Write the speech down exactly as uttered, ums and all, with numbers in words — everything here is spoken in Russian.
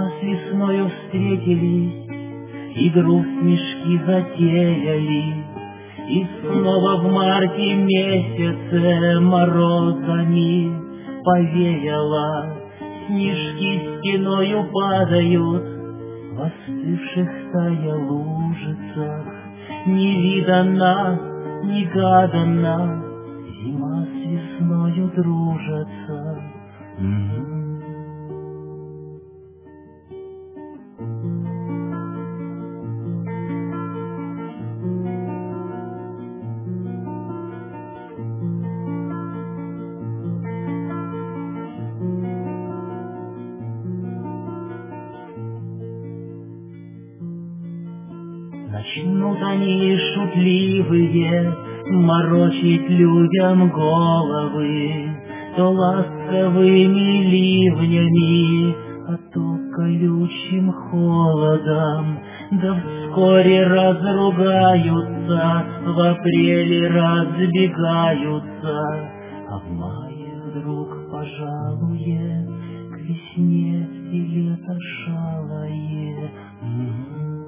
Зима с весною встретились, и грустнишки затеяли, и снова в марте месяце морозами повеяло. Снежки стеною падают в остывших тая лужицах. Невиданно, негаданно зима с весною дружатся. М-м-м. Начнут они шутливые морочить людям головы, то ласковыми ливнями, а то колючим холодом. Да вскоре разругаются, в апреле разбегаются, а в мае вдруг пожалует к весне и лето шалое. М-м-м.